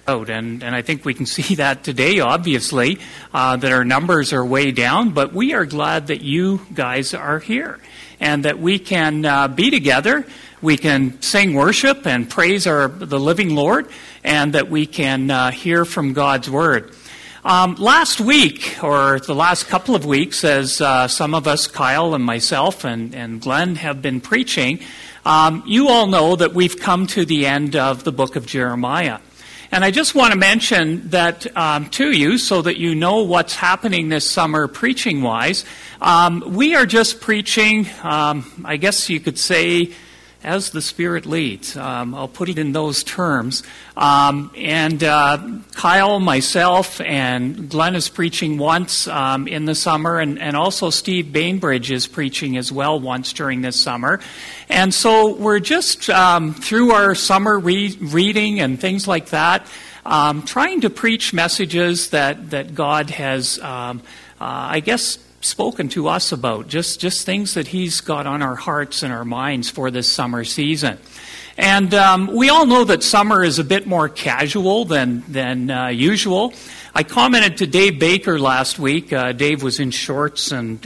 And I think we can see that today, obviously, that our numbers are way down, but we are glad that you guys are here and that we can be together, we can sing worship and praise the living Lord, and that we can hear from God's Word. Last week, or the last couple of weeks, as some of us, Kyle and myself and Glenn, have been preaching, you all know that we've come to the end of the book of Jeremiah. And I just want to mention that to you so that you know what's happening this summer preaching-wise. We are just preaching, I guess you could say, as the Spirit leads. I'll put it in those terms. And Kyle, myself, and Glenn is preaching once in the summer, and also Steve Bainbridge is preaching as well once during this summer. And so we're just, through our summer reading and things like that, trying to preach messages that God has, I guess, spoken to us about, just things that He's got on our hearts and our minds for this summer season. And we all know that summer is a bit more casual than usual. I commented to Dave Baker last week. Dave was in shorts, and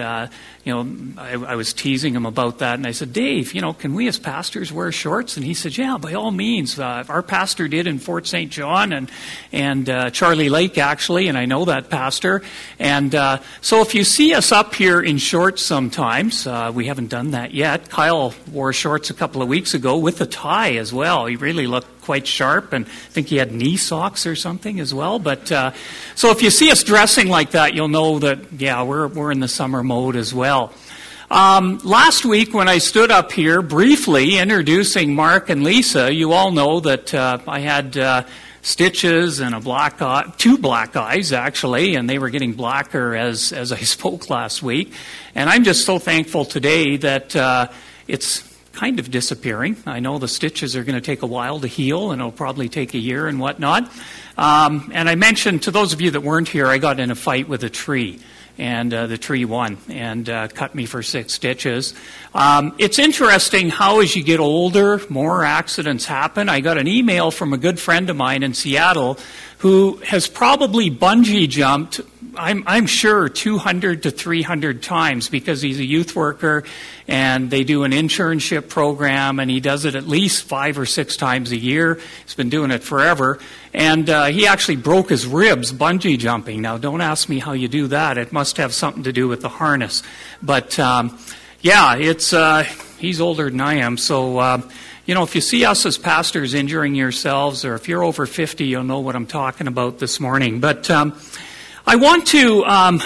I was teasing him about that, and I said, Dave, can we as pastors wear shorts? And he said, yeah, by all means. Our pastor did in Fort St. John, and Charlie Lake, actually, and I know that pastor. And so if you see us up here in shorts sometimes, we haven't done that yet. Kyle wore shorts a couple of weeks ago with a tie as well. He really looked quite sharp, and I think he had knee socks or something as well. But so if you see us dressing like that, you'll know that, yeah, we're in the summer mode as well. Last week when I stood up here briefly introducing Mark and Lisa, you all know that I had stitches and two black eyes actually, and they were getting blacker as I spoke last week. And I'm just so thankful today that it's kind of disappearing. I know the stitches are going to take a while to heal, and it'll probably take a year and whatnot. And I mentioned to those of you that weren't here, I got in a fight with a tree. And the tree won and cut me for 6 stitches. It's interesting how as you get older, more accidents happen. I got an email from a good friend of mine in Seattle who has probably bungee jumped, I'm sure, 200 to 300 times because he's a youth worker and they do an internship program, and he does it at least 5 or 6 times a year. He's been doing it forever. And he actually broke his ribs bungee jumping. Now, don't ask me how you do that. It must have something to do with the harness. But, yeah, he's older than I am. So, if you see us as pastors injuring yourselves, or if you're over 50, you'll know what I'm talking about this morning. But we want to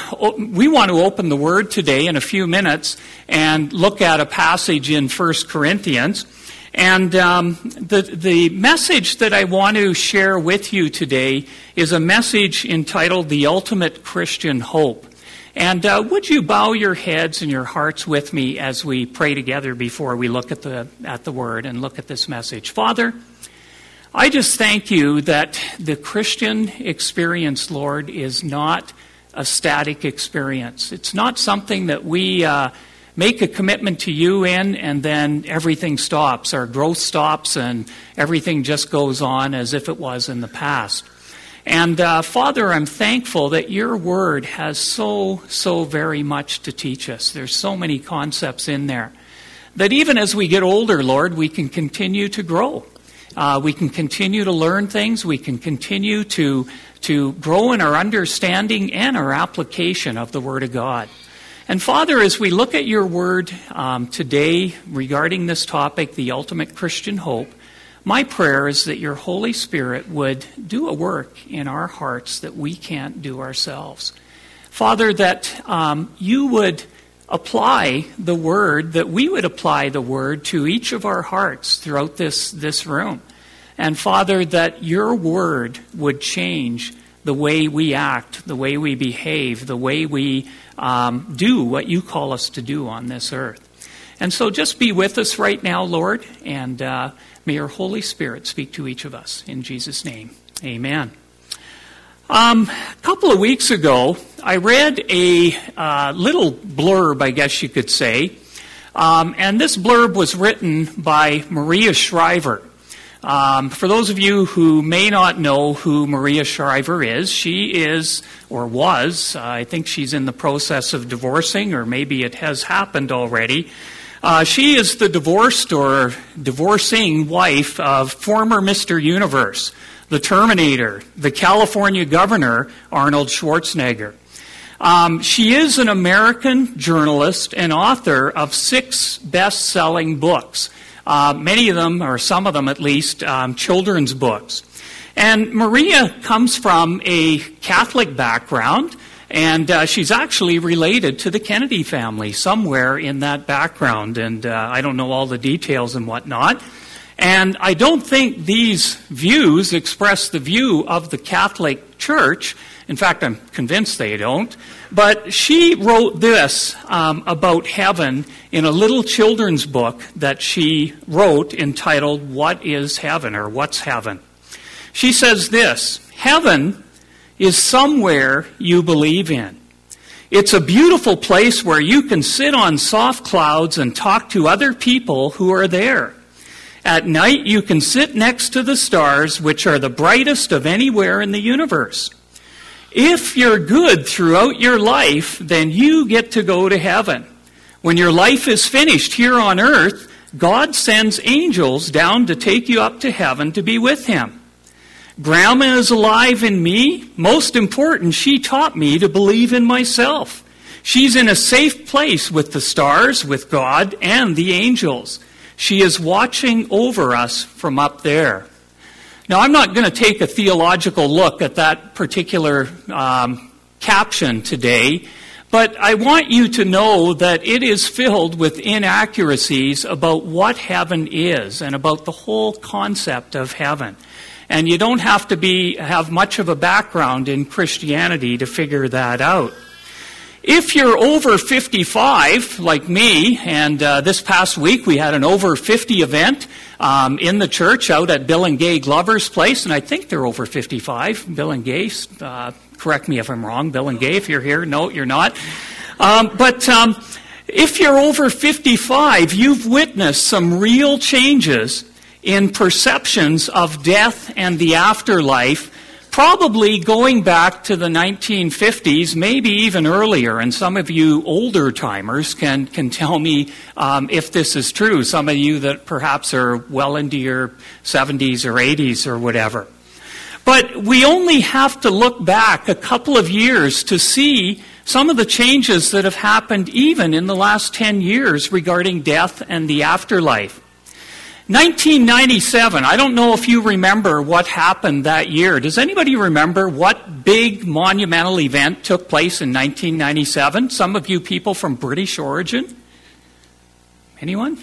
open the Word today in a few minutes and look at a passage in 1 Corinthians. And the message that I want to share with you today is a message entitled The Ultimate Christian Hope. And would you bow your heads and your hearts with me as we pray together before we look at the Word and look at this message? Father, I just thank you that the Christian experience, Lord, is not a static experience. It's not something that we make a commitment to you in, and then everything stops. Our growth stops, and everything just goes on as if it was in the past. And Father, I'm thankful that your word has so very much to teach us. There's so many concepts in there that even as we get older, Lord, we can continue to grow. We can continue to learn things. We can continue to grow in our understanding and our application of the Word of God. And Father, as we look at your word today regarding this topic, the ultimate Christian hope, my prayer is that your Holy Spirit would do a work in our hearts that we can't do ourselves. Father, that you would apply the word, that we would apply the word to each of our hearts throughout this room. And Father, that your word would change the way we act, the way we behave, the way we do what you call us to do on this earth. And so just be with us right now, Lord, and may your Holy Spirit speak to each of us. In Jesus' name, amen. A couple of weeks ago, I read a little blurb, I guess you could say, and this blurb was written by Maria Shriver. For those of you who may not know who Maria Shriver is, she is, or was, I think she's in the process of divorcing, or maybe it has happened already. She is the divorced or divorcing wife of former Mr. Universe, the Terminator, the California governor, Arnold Schwarzenegger. She is an American journalist and author of 6 best-selling books. Many of them, or some of them at least, children's books. And Maria comes from a Catholic background, and she's actually related to the Kennedy family somewhere in that background. And I don't know all the details and whatnot. And I don't think these views express the view of the Catholic Church. In fact, I'm convinced they don't. But she wrote this about heaven in a little children's book that she wrote entitled, What is Heaven? Or What's Heaven? She says this: heaven is somewhere you believe in. It's a beautiful place where you can sit on soft clouds and talk to other people who are there. At night, you can sit next to the stars, which are the brightest of anywhere in the universe. If you're good throughout your life, then you get to go to heaven. When your life is finished here on earth, God sends angels down to take you up to heaven to be with Him. Grandma is alive in me. Most important, she taught me to believe in myself. She's in a safe place with the stars, with God, and the angels. She is watching over us from up there. Now, I'm not going to take a theological look at that particular caption today, but I want you to know that it is filled with inaccuracies about what heaven is and about the whole concept of heaven. And you don't have to have much of a background in Christianity to figure that out. If you're over 55, like me, and this past week we had an over 50 event in the church out at Bill and Gay Glover's place, and I think they're over 55. Bill and Gay, correct me if I'm wrong. Bill and Gay, if you're here, no, you're not. But if you're over 55, you've witnessed some real changes in perceptions of death and the afterlife, probably going back to the 1950s, maybe even earlier. And some of you older timers can tell me if this is true. Some of you that perhaps are well into your 70s or 80s or whatever. But we only have to look back a couple of years to see some of the changes that have happened even in the last 10 years regarding death and the afterlife. 1997, I don't know if you remember what happened that year. Does anybody remember what big monumental event took place in 1997? Some of you people from British origin? Anyone?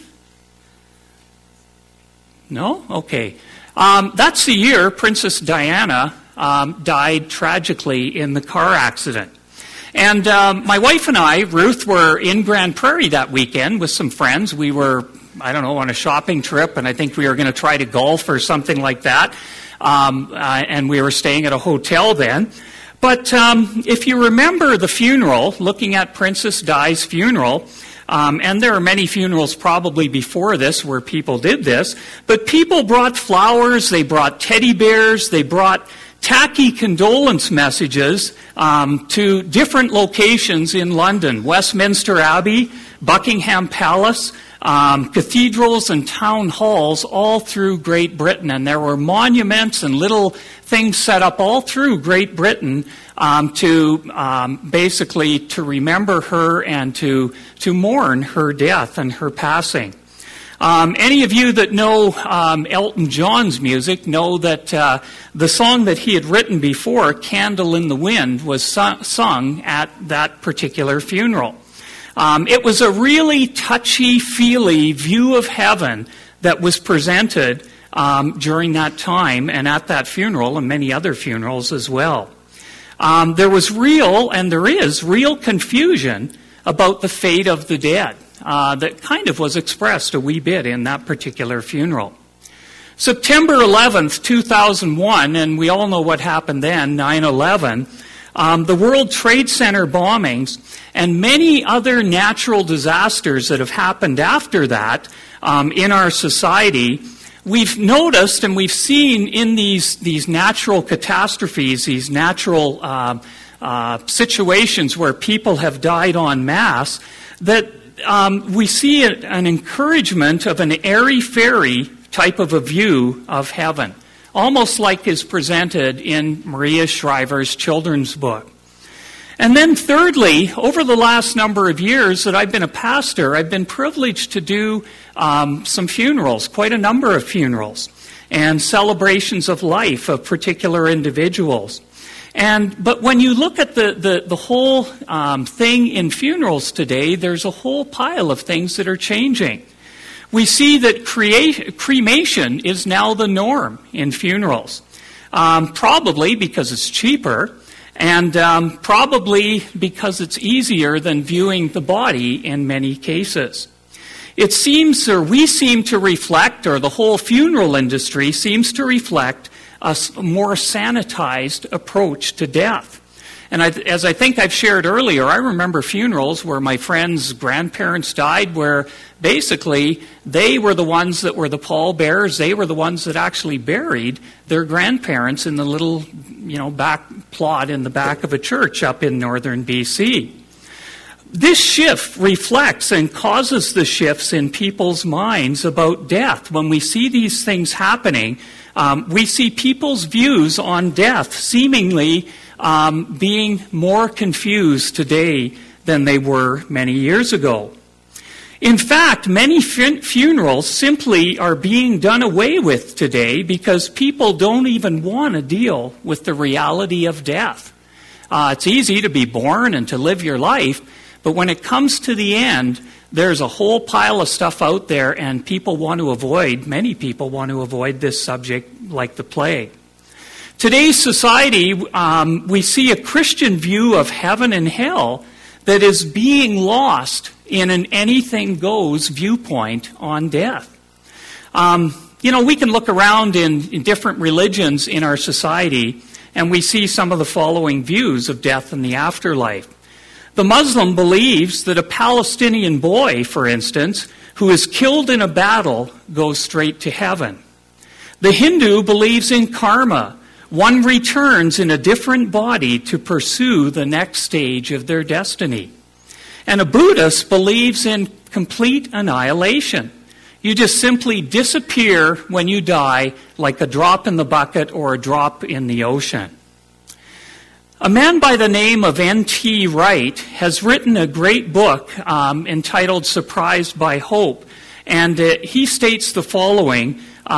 No? Okay. That's the year Princess Diana died tragically in the car accident. And my wife and I, Ruth, were in Grand Prairie that weekend with some friends. We were, on a shopping trip, and I think we were going to try to golf or something like that. And we were staying at a hotel then. But if you remember the funeral, looking at Princess Di's funeral, and there are many funerals probably before this where people did this, but people brought flowers, they brought teddy bears, they brought tacky condolence messages to different locations in London: Westminster Abbey, Buckingham Palace, cathedrals and town halls all through Great Britain. And there were monuments and little things set up all through Great Britain to basically to remember her and to mourn her death and her passing. Any of you that know Elton John's music know that the song that he had written before, Candle in the Wind, was sung at that particular funeral. It was a really touchy-feely view of heaven that was presented during that time and at that funeral and many other funerals as well. There was real, and there is, real confusion about the fate of the dead that kind of was expressed a wee bit in that particular funeral. September 11th, 2001, and we all know what happened then, 9/11, the World Trade Center bombings, and many other natural disasters that have happened after that in our society we've noticed and we've seen in these natural catastrophes, these natural situations where people have died en masse, that we see an encouragement of an airy-fairy type of a view of heaven, almost like is presented in Maria Shriver's children's book. And then thirdly, over the last number of years that I've been a pastor, I've been privileged to do some funerals, quite a number of funerals, and celebrations of life of particular individuals. But when you look at the whole thing in funerals today, there's a whole pile of things that are changing. We see that cremation is now the norm in funerals, probably because it's cheaper, and probably because it's easier than viewing the body in many cases. It seems, or we seem to reflect, or the whole funeral industry seems to reflect a more sanitized approach to death. And as I think I've shared earlier, I remember funerals where my friends' grandparents died, where basically they were the ones that were the pallbearers. They were the ones that actually buried their grandparents in the little, back plot in the back of a church up in northern BC. This shift reflects and causes the shifts in people's minds about death. When we see these things happening, we see people's views on death seemingly being more confused today than they were many years ago. In fact, many funerals simply are being done away with today because people don't even want to deal with the reality of death. It's easy to be born and to live your life, but when it comes to the end, there's a whole pile of stuff out there, and many people want to avoid this subject like the plague. Today's society, we see a Christian view of heaven and hell that is being lost in an anything-goes viewpoint on death. We can look around in different religions in our society, and we see some of the following views of death and the afterlife. The Muslim believes that a Palestinian boy, for instance, who is killed in a battle goes straight to heaven. The Hindu believes in karma. One returns in a different body to pursue the next stage of their destiny. And a Buddhist believes in complete annihilation. You just simply disappear when you die, like a drop in the bucket or a drop in the ocean. A man by the name of N.T. Wright has written a great book entitled Surprised by Hope. And he states the following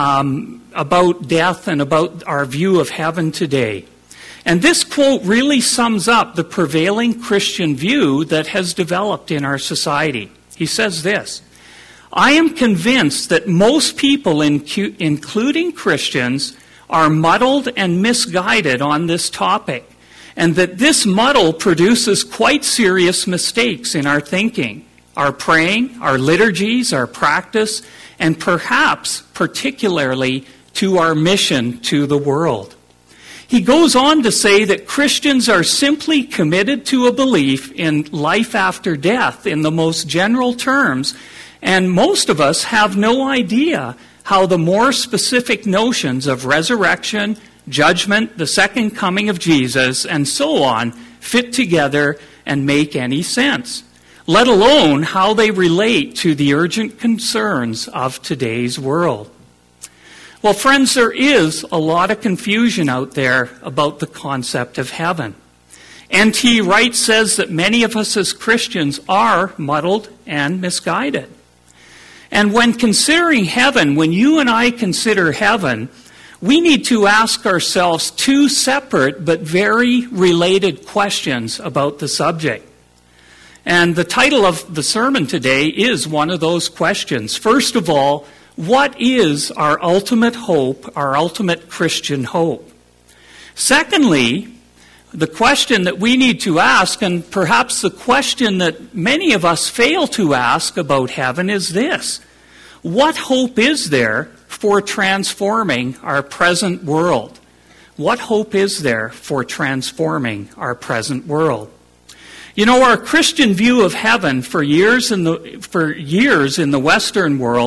about death and about our view of heaven today. And this quote really sums up the prevailing Christian view that has developed in our society. He says this: I am convinced that most people, including Christians, are muddled and misguided on this topic, and that this muddle produces quite serious mistakes in our thinking, our praying, our liturgies, our practice, and perhaps particularly to our mission to the world. He goes on to say that Christians are simply committed to a belief in life after death in the most general terms, and most of us have no idea how the more specific notions of resurrection, judgment, the second coming of Jesus, and so on fit together and make any sense, let alone how they relate to the urgent concerns of today's world. Well, friends, there is a lot of confusion out there about the concept of heaven. N.T. Wright says that many of us as Christians are muddled and misguided. And when considering heaven, when you and I consider heaven, we need to ask ourselves two separate but very related questions about the subject. And the title of the sermon today is one of those questions. First of all, what is our ultimate hope, our ultimate Christian hope? Secondly, the question that we need to ask, and perhaps the question that many of us fail to ask about heaven, is this: what hope is there for transforming our present world? What hope is there for transforming our present world? You know, our Christian view of heaven for years in the Western world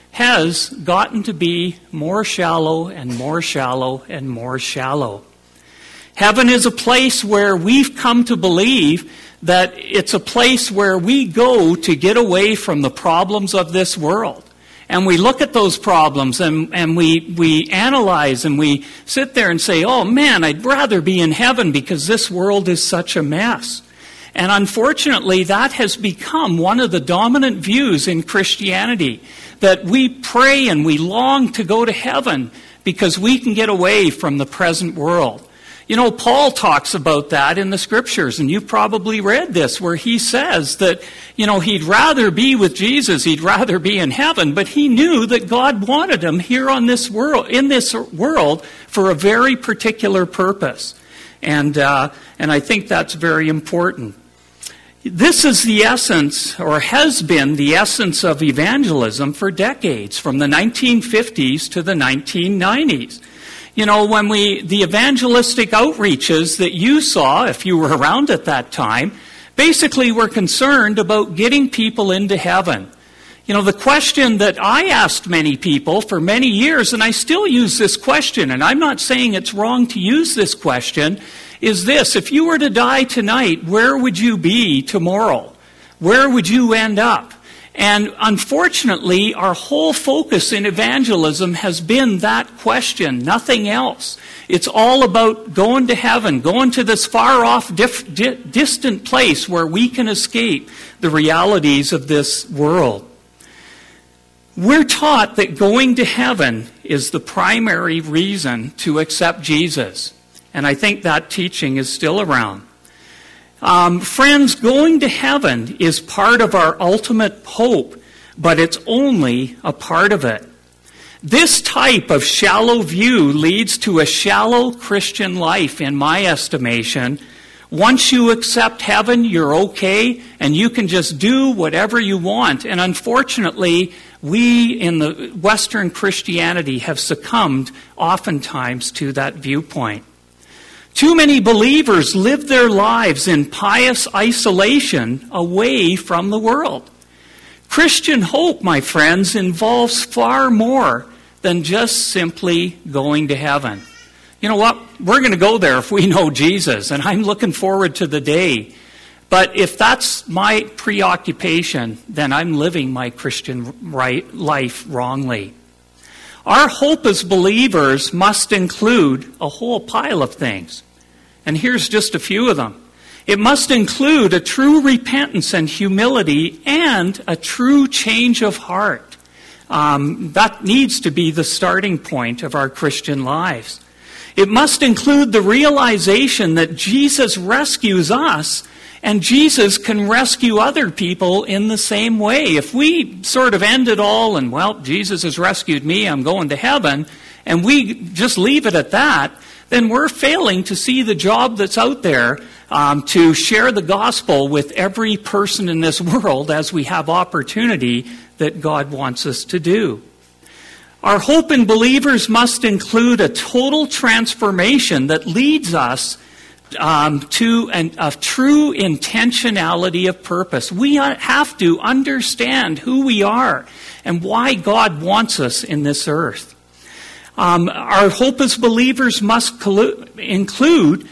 has gotten to be more shallow and more shallow and more shallow. Heaven is a place where we've come to believe that it's a place where we go to get away from the problems of this world. And we look at those problems and we analyze and we sit there and say, oh man, I'd rather be in heaven because this world is such a mess. And unfortunately, that has become one of the dominant views in Christianity, that we pray and we long to go to heaven because we can get away from the present world. You know, Paul talks about that in the Scriptures, and you've probably read this, where he says that, you know, he'd rather be with Jesus, he'd rather be in heaven, but he knew that God wanted him here on this world, in this world, for a very particular purpose. And I think that's very important. This is the essence, or has been the essence of evangelism for decades, from the 1950s to the 1990s. You know, when the evangelistic outreaches that you saw, if you were around at that time, basically were concerned about getting people into heaven. You know, the question that I asked many people for many years, and I still use this question, and I'm not saying it's wrong to use this question, is this: if you were to die tonight, where would you be tomorrow? Where would you end up? And unfortunately, our whole focus in evangelism has been that question, nothing else. It's all about going to heaven, going to this far-off, distant place where we can escape the realities of this world. We're taught that going to heaven is the primary reason to accept Jesus. And I think that teaching is still around. Friends, going to heaven is part of our ultimate hope, but it's only a part of it. This type of shallow view leads to a shallow Christian life, in my estimation. Once you accept heaven, you're okay, and you can just do whatever you want. And unfortunately, we in the Western Christianity have succumbed oftentimes to that viewpoint. Too many believers live their lives in pious isolation away from the world. Christian hope, my friends, involves far more than just simply going to heaven. You know what? We're going to go there if we know Jesus, and I'm looking forward to the day. But if that's my preoccupation, then I'm living my Christian life wrongly. Our hope as believers must include a whole pile of things. And here's just a few of them. It must include a true repentance and humility and a true change of heart. That needs to be the starting point of our Christian lives. It must include the realization that Jesus rescues us, and Jesus can rescue other people in the same way. If we sort of end it all and, well, Jesus has rescued me, I'm going to heaven, and we just leave it at that, then we're failing to see the job that's out there to share the gospel with every person in this world as we have opportunity that God wants us to do. Our hope in believers must include a total transformation that leads us to a true intentionality of purpose. We have to understand who we are and why God wants us in this earth. Our hope as believers must include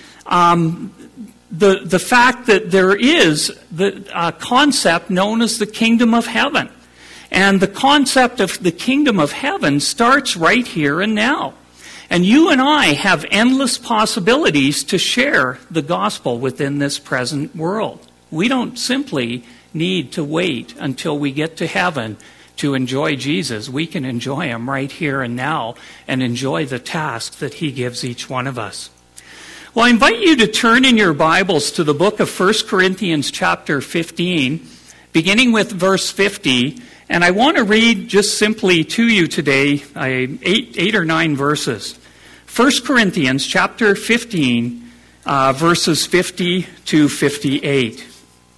the fact that there is the concept known as the kingdom of heaven. And the concept of the kingdom of heaven starts right here and now. And you and I have endless possibilities to share the gospel within this present world. We don't simply need to wait until we get to heaven to enjoy Jesus. We can enjoy him right here and now and enjoy the task that he gives each one of us. Well, I invite you to turn in your Bibles to the book of 1 Corinthians chapter 15, beginning with verse 50. And I want to read just simply to you today 8 or 9 verses. 1 Corinthians chapter 15, verses 50 to 58.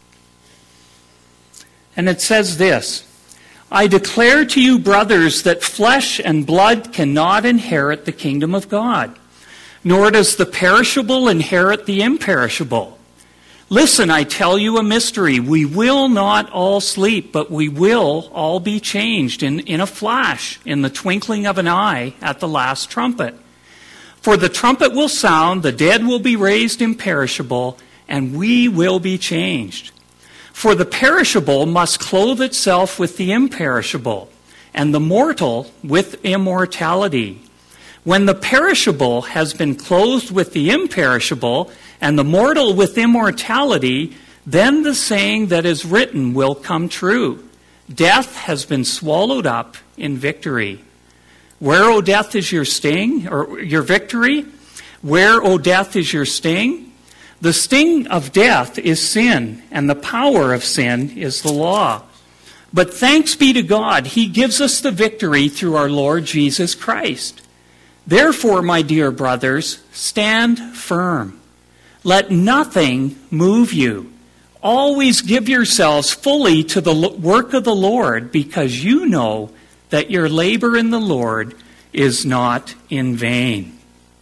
And it says this: I declare to you, brothers, that flesh and blood cannot inherit the kingdom of God, nor does the perishable inherit the imperishable. Listen, I tell you a mystery. We will not all sleep, but we will all be changed in a flash, in the twinkling of an eye, at the last trumpet. For the trumpet will sound, the dead will be raised imperishable, and we will be changed. For the perishable must clothe itself with the imperishable, and the mortal with immortality. When the perishable has been clothed with the imperishable, and the mortal with immortality, then the saying that is written will come true. Death has been swallowed up in victory. Where, O death, is your sting, or your victory? Where, O death, is your sting? The sting of death is sin, and the power of sin is the law. But thanks be to God, He gives us the victory through our Lord Jesus Christ. Therefore, my dear brothers, stand firm. Let nothing move you. Always give yourselves fully to the work of the Lord, because you know that your labor in the Lord is not in vain.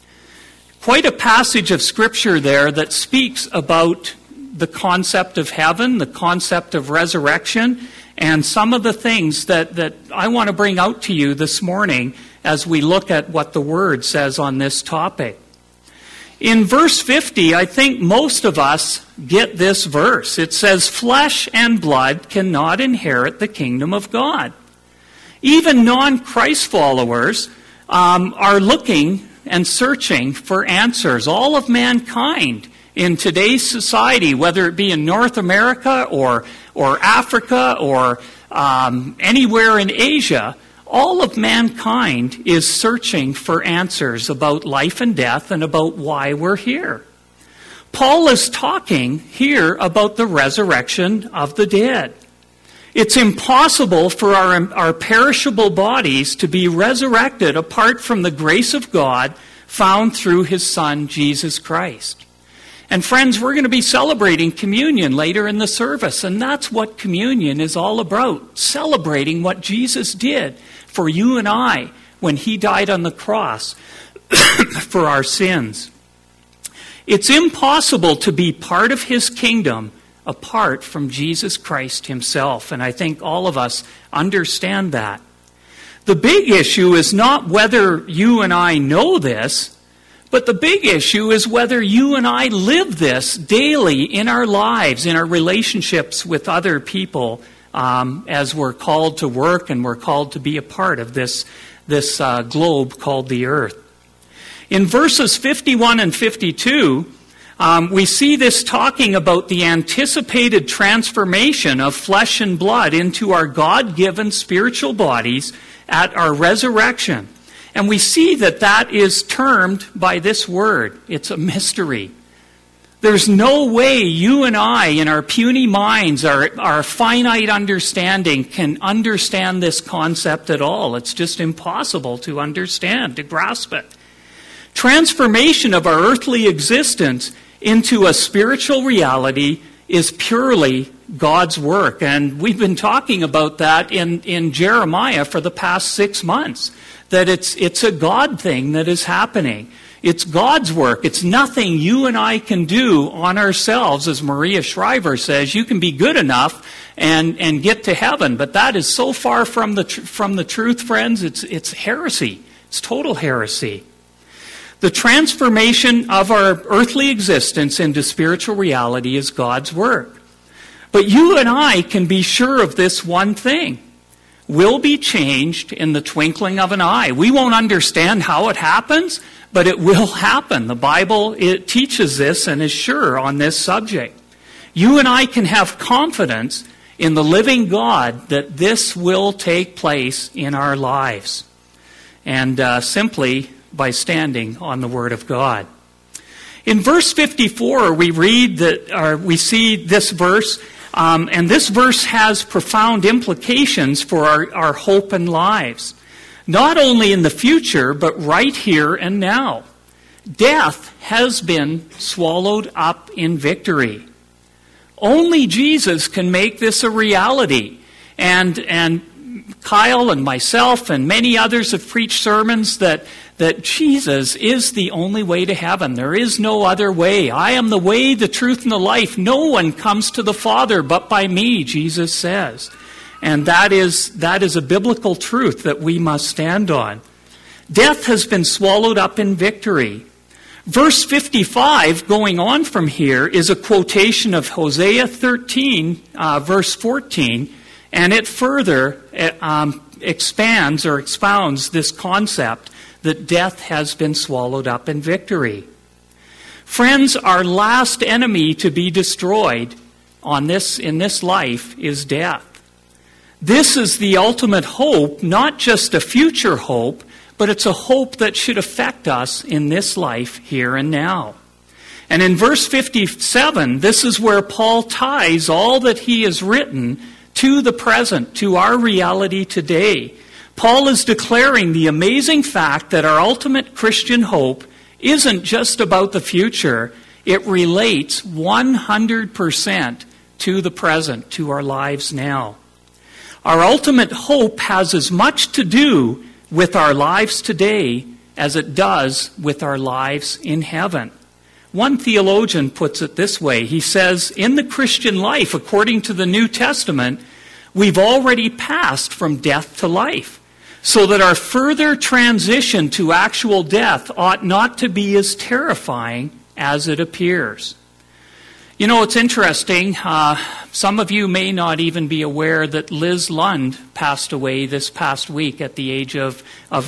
Quite a passage of Scripture there that speaks about the concept of heaven, the concept of resurrection, and some of the things that I want to bring out to you this morning as we look at what the Word says on this topic. In verse 50, I think most of us get this verse. It says, "Flesh and blood cannot inherit the kingdom of God." Even non-Christ followers are looking and searching for answers. All of mankind in today's society, whether it be in North America or Africa or anywhere in Asia, all of mankind is searching for answers about life and death and about why we're here. Paul is talking here about the resurrection of the dead. It's impossible for our perishable bodies to be resurrected apart from the grace of God found through His Son, Jesus Christ. And friends, we're going to be celebrating communion later in the service, and that's what communion is all about, celebrating what Jesus did for you and I when He died on the cross for our sins. It's impossible to be part of His kingdom apart from Jesus Christ Himself, and I think all of us understand that. The big issue is not whether you and I know this, but the big issue is whether you and I live this daily in our lives, in our relationships with other people, as we're called to work and we're called to be a part of this globe called the earth. In verses 51 and 52, we see this talking about the anticipated transformation of flesh and blood into our God-given spiritual bodies at our resurrection. And we see that is termed by this word. It's a mystery. There's no way you and I, in our puny minds, our finite understanding, can understand this concept at all. It's just impossible to understand, to grasp it. Transformation of our earthly existence into a spiritual reality is purely God's work. And we've been talking about that in Jeremiah for the past 6 months, that it's a God thing that is happening. It's God's work. It's nothing you and I can do on ourselves. As Maria Shriver says, you can be good enough and get to heaven, but that is so far from the truth, friends. It's heresy. It's total heresy. The transformation of our earthly existence into spiritual reality is God's work. But you and I can be sure of this one thing. We'll be changed in the twinkling of an eye. We won't understand how it happens, but it will happen. The Bible, it teaches this and is sure on this subject. You and I can have confidence in the living God that this will take place in our lives. And simply by standing on the Word of God. In verse 54, we we see this verse, and this verse has profound implications for our hope and lives. Not only in the future, but right here and now. Death has been swallowed up in victory. Only Jesus can make this a reality. And Kyle and myself and many others have preached sermons that that Jesus is the only way to heaven. There is no other way. I am the way, the truth, and the life. No one comes to the Father but by me, Jesus says. And that is a biblical truth that we must stand on. Death has been swallowed up in victory. Verse 55, going on from here, is a quotation of Hosea 13, verse 14, and it further expands or expounds this concept that death has been swallowed up in victory. Friends, our last enemy to be destroyed in this life is death. This is the ultimate hope, not just a future hope, but it's a hope that should affect us in this life here and now. And in verse 57, this is where Paul ties all that he has written to the present, to our reality today. Paul is declaring the amazing fact that our ultimate Christian hope isn't just about the future. It relates 100% to the present, to our lives now. Our ultimate hope has as much to do with our lives today as it does with our lives in heaven. One theologian puts it this way. He says, in the Christian life, according to the New Testament, we've already passed from death to life, so that our further transition to actual death ought not to be as terrifying as it appears. You know, it's interesting. Some of you may not even be aware that Liz Lund passed away this past week at the age of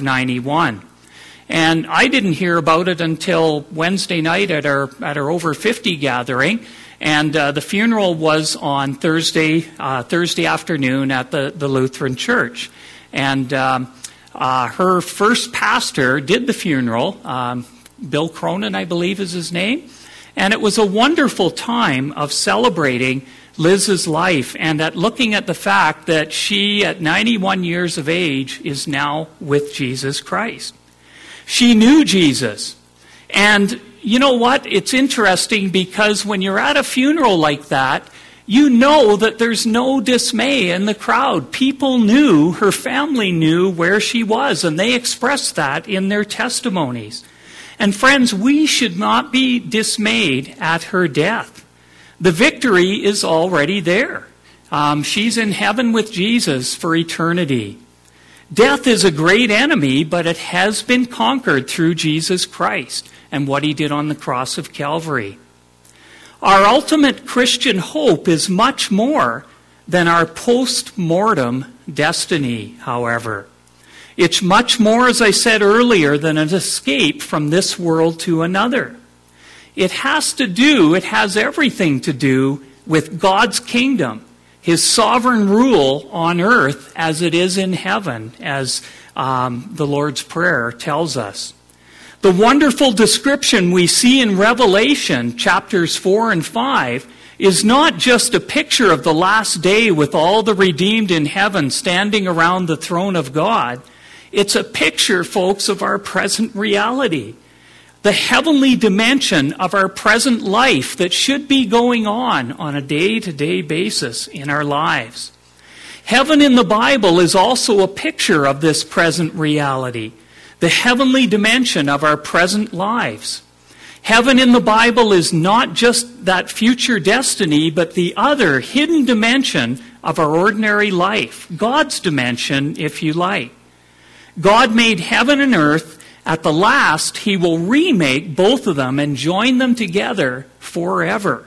91. And I didn't hear about it until Wednesday night at our over 50 gathering. And the funeral was on Thursday afternoon at the Lutheran Church. And her first pastor did the funeral. Bill Cronin, I believe is his name. And it was a wonderful time of celebrating Liz's life and looking at the fact that she, at 91 years of age, is now with Jesus Christ. She knew Jesus. And you know what? It's interesting because when you're at a funeral like that, you know that there's no dismay in the crowd. People knew, her family knew where she was, and they expressed that in their testimonies. And friends, we should not be dismayed at her death. The victory is already there. She's in heaven with Jesus for eternity. Death is a great enemy, but it has been conquered through Jesus Christ and what he did on the cross of Calvary. Our ultimate Christian hope is much more than our post-mortem destiny, however. It's much more, as I said earlier, than an escape from this world to another. It has everything to do with God's kingdom, his sovereign rule on earth as it is in heaven, as the Lord's Prayer tells us. The wonderful description we see in Revelation chapters 4 and 5 is not just a picture of the last day with all the redeemed in heaven standing around the throne of God. It's a picture, folks, of our present reality. The heavenly dimension of our present life that should be going on a day-to-day basis in our lives. Heaven in the Bible is also a picture of this present reality, the heavenly dimension of our present lives. Heaven in the Bible is not just that future destiny, but the other hidden dimension of our ordinary life, God's dimension, if you like. God made heaven and earth. At the last, he will remake both of them and join them together forever.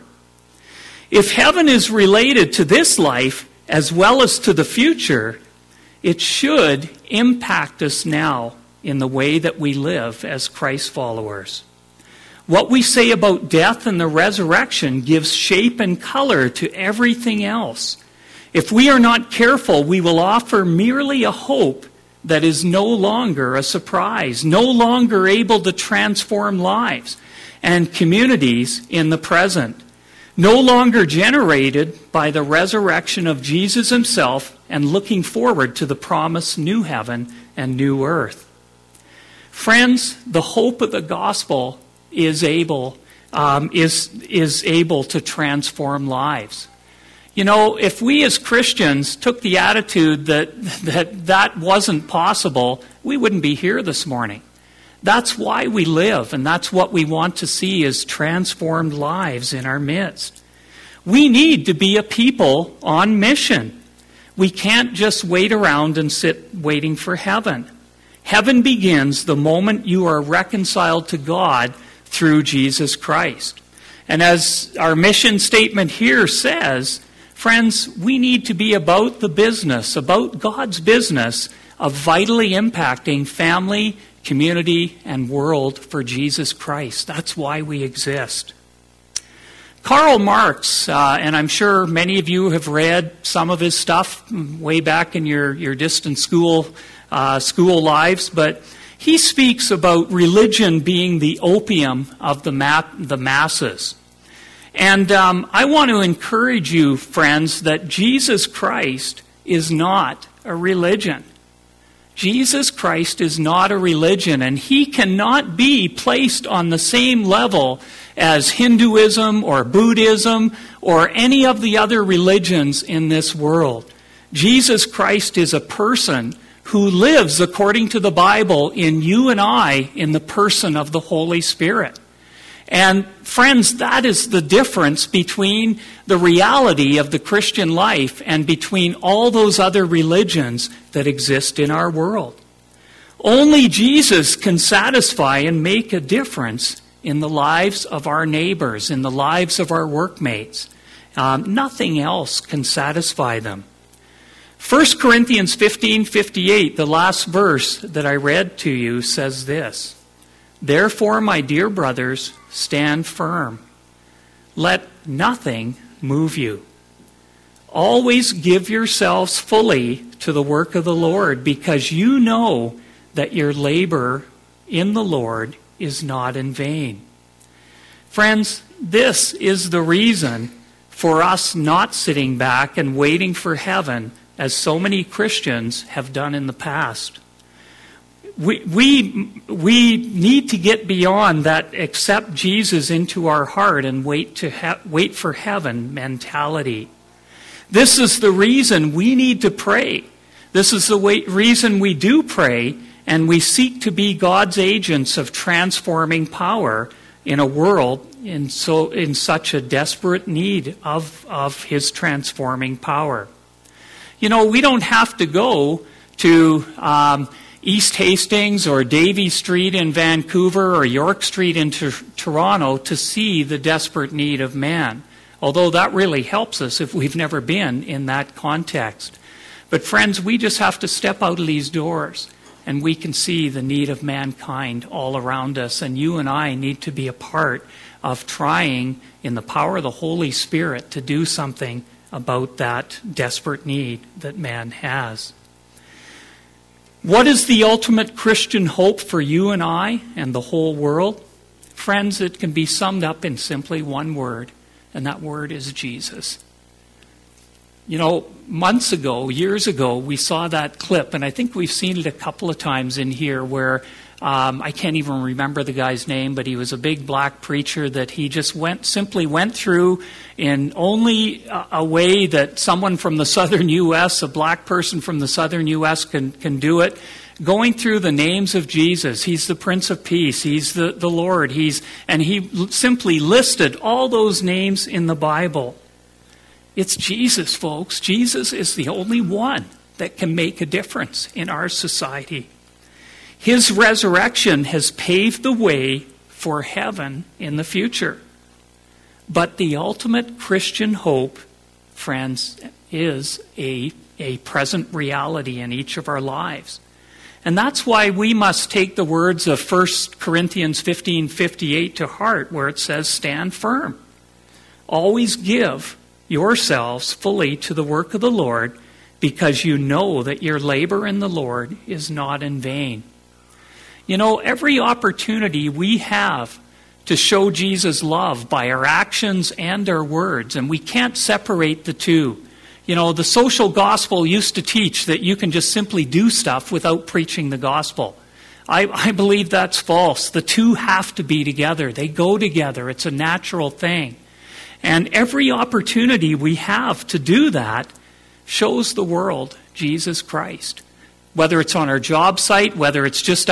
If heaven is related to this life as well as to the future, it should impact us now in the way that we live as Christ followers. What we say about death and the resurrection gives shape and color to everything else. If we are not careful, we will offer merely a hope that is no longer a surprise, no longer able to transform lives and communities in the present, no longer generated by the resurrection of Jesus himself and looking forward to the promised new heaven and new earth. Friends, the hope of the gospel is able to transform lives. You know, if we as Christians took the attitude that wasn't possible, we wouldn't be here this morning. That's why we live, and that's what we want to see is transformed lives in our midst. We need to be a people on mission. We can't just wait around and sit waiting for heaven. Heaven begins the moment you are reconciled to God through Jesus Christ. And as our mission statement here says, friends, we need to be about the business, about God's business of vitally impacting family, community, and world for Jesus Christ. That's why we exist. Karl Marx, and I'm sure many of you have read some of his stuff way back in your distant school lives, but he speaks about religion being the opium of the masses. And I want to encourage you, friends, that Jesus Christ is not a religion. Jesus Christ is not a religion, and he cannot be placed on the same level as Hinduism or Buddhism or any of the other religions in this world. Jesus Christ is a person who lives according to the Bible in you and I in the person of the Holy Spirit. And friends, that is the difference between the reality of the Christian life and between all those other religions that exist in our world. Only Jesus can satisfy and make a difference in the lives of our neighbors, in the lives of our workmates. Nothing else can satisfy them. 1 Corinthians 15:58, the last verse that I read to you, says this: "Therefore, my dear brothers, stand firm. Let nothing move you. Always give yourselves fully to the work of the Lord, because you know that your labor in the Lord is not in vain." Friends, this is the reason for us not sitting back and waiting for heaven as so many Christians have done in the past. We need to get beyond that accept Jesus into our heart and wait for heaven mentality. This is the reason we need to pray. This is the reason we do pray, and we seek to be God's agents of transforming power in a world in such a desperate need of his transforming power. You know, we don't have to go to East Hastings or Davie Street in Vancouver or York Street in Toronto to see the desperate need of man, although that really helps us if we've never been in that context. But friends, we just have to step out of these doors and we can see the need of mankind all around us, and you and I need to be a part of trying, in the power of the Holy Spirit, to do something about that desperate need that man has. What is the ultimate Christian hope for you and I and the whole world? Friends, it can be summed up in simply one word, and that word is Jesus. You know, months ago, years ago, we saw that clip, and I think we've seen it a couple of times in here where I can't even remember the guy's name, but he was a big black preacher that he just simply went through in only a way that someone from the southern U.S., a black person from the southern U.S. can do it, going through the names of Jesus. He's the Prince of Peace. He's the Lord. And he simply listed all those names in the Bible. It's Jesus, folks. Jesus is the only one that can make a difference in our society. His resurrection has paved the way for heaven in the future. But the ultimate Christian hope, friends, is a present reality in each of our lives. And that's why we must take the words of 1 Corinthians 15:58 to heart, where it says, "Stand firm. Always give yourselves fully to the work of the Lord, because you know that your labor in the Lord is not in vain." You know, every opportunity we have to show Jesus' love by our actions and our words, and we can't separate the two. You know, the social gospel used to teach that you can just simply do stuff without preaching the gospel. I believe that's false. The two have to be together. They go together. It's a natural thing. And every opportunity we have to do that shows the world Jesus Christ. Whether it's on our job site, whether it's just out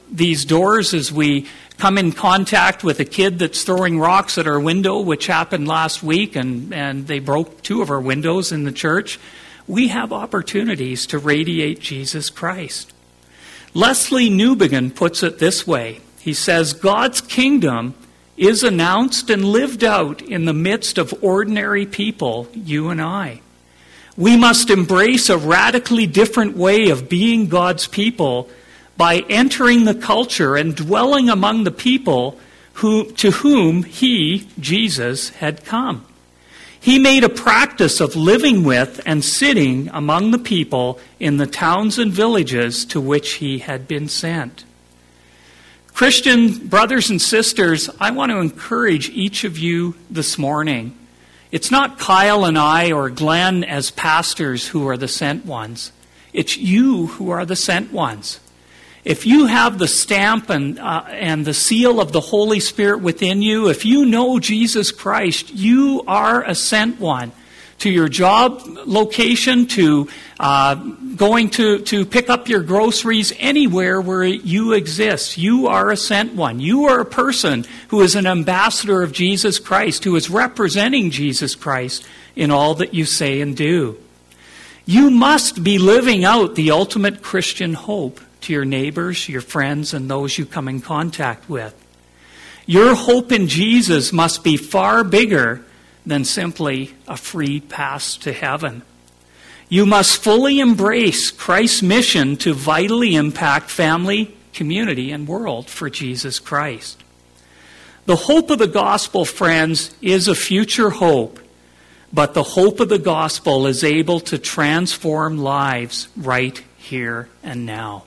these doors as we come in contact with a kid that's throwing rocks at our window, which happened last week, and they broke 2 of our windows in the church. We have opportunities to radiate Jesus Christ. Leslie Newbigin puts it this way. He says, God's kingdom is announced and lived out in the midst of ordinary people, you and I. We must embrace a radically different way of being God's people by entering the culture and dwelling among the people to whom he, Jesus, had come. He made a practice of living with and sitting among the people in the towns and villages to which he had been sent. Christian brothers and sisters, I want to encourage each of you this morning. It's not Kyle and I or Glenn as pastors who are the sent ones. It's you who are the sent ones. If you have the stamp and the seal of the Holy Spirit within you, if you know Jesus Christ, you are a sent one. To your job location, to going to pick up your groceries, anywhere where you exist, you are a sent one. You are a person who is an ambassador of Jesus Christ, who is representing Jesus Christ in all that you say and do. You must be living out the ultimate Christian hope to your neighbors, your friends, and those you come in contact with. Your hope in Jesus must be far bigger than simply a free pass to heaven. You must fully embrace Christ's mission to vitally impact family, community, and world for Jesus Christ. The hope of the gospel, friends, is a future hope, but the hope of the gospel is able to transform lives right here and now.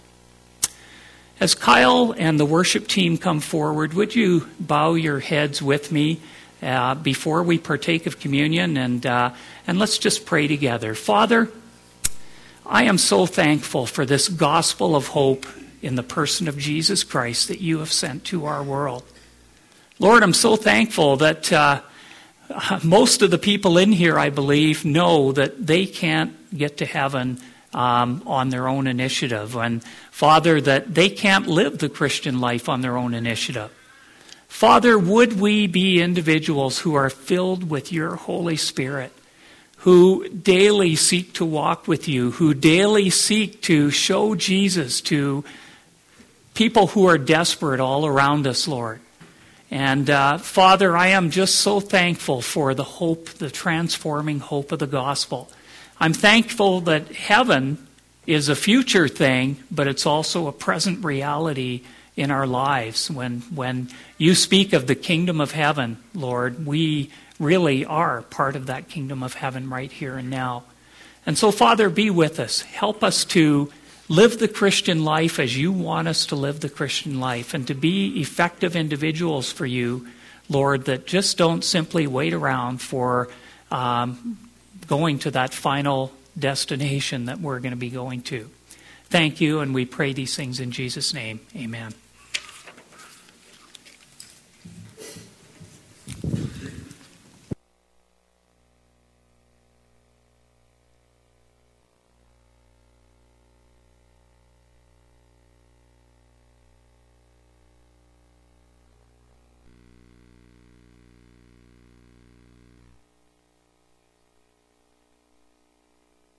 As Kyle and the worship team come forward, would you bow your heads with me before we partake of communion, and let's just pray together. Father, I am so thankful for this gospel of hope in the person of Jesus Christ that you have sent to our world. Lord, I'm so thankful that most of the people in here, I believe, know that they can't get to heaven on their own initiative. And Father, that they can't live the Christian life on their own initiative. Father, would we be individuals who are filled with your Holy Spirit, who daily seek to walk with you, who daily seek to show Jesus to people who are desperate all around us, Lord. And Father, I am just so thankful for the hope, the transforming hope of the gospel. I'm thankful that heaven is a future thing, but it's also a present reality in our lives. When you speak of the kingdom of heaven, Lord, we really are part of that kingdom of heaven right here and now. And so, Father, be with us. Help us to live the Christian life as you want us to live the Christian life, and to be effective individuals for you, Lord, that just don't simply wait around for going to that final destination that we're going to be going to. Thank you, and we pray these things in Jesus' name. Amen.